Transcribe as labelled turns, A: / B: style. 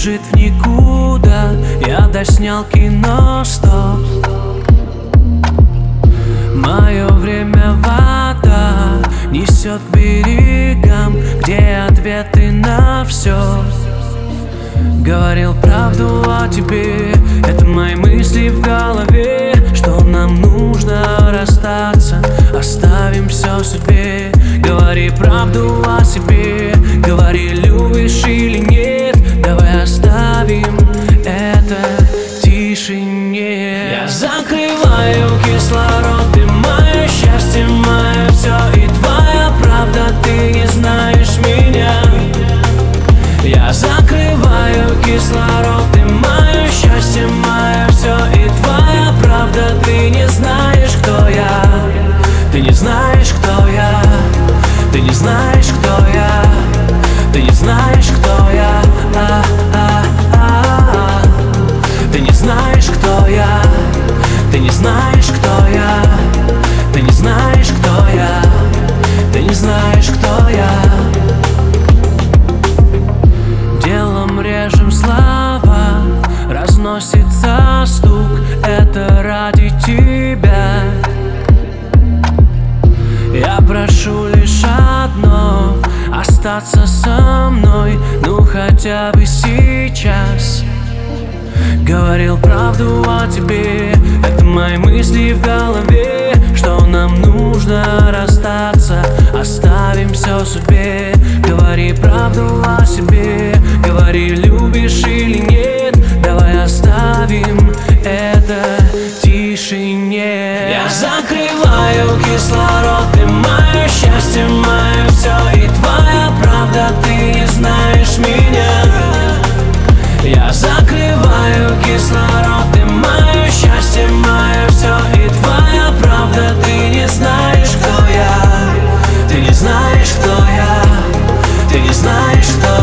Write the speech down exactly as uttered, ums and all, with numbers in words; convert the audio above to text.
A: бежит в никуда. Я доснял кино, стоп. Мое время вода несет к берегам, где ответы на все. Говорил правду о тебе, это мои мысли в голове, что нам нужно расстаться, оставим все судьбе. Говори правду о себе, говори, любишь или нет, давай оставим это тишине. Я закрываю кислород, ты мое счастье, мое все и твоя правда, ты не знаешь меня. Я закрываю кислород, ты мое счастье, мое все и твоя правда, ты не знаешь, кто я. Ты не знаешь, кто я. Ты не знаешь, кто я. Ты не знаешь, кто я. А -а -а -а. Ты не знаешь, кто я. Ты не знаешь, кто я. Ты не знаешь, кто я. Ты не знаешь, кто я. Делом режем слова, разносится стук, это ради тебя. Я прошу лишь одно, остаться со мной, ну хотя бы сейчас. Говорил правду о тебе, это мои мысли в голове, что нам нужно расстаться, оставим все судьбе. Говори правду о себе, говори, любишь или нет, давай оставим это тишине. Я закрываю кислород, ты мое счастье, мое все и твоя правда, ты не знаешь меня. Я закрываю кислород, ты мое счастье, мое все и твоя правда, ты не знаешь, кто я. Ты не знаешь, кто я. Ты не знаешь, кто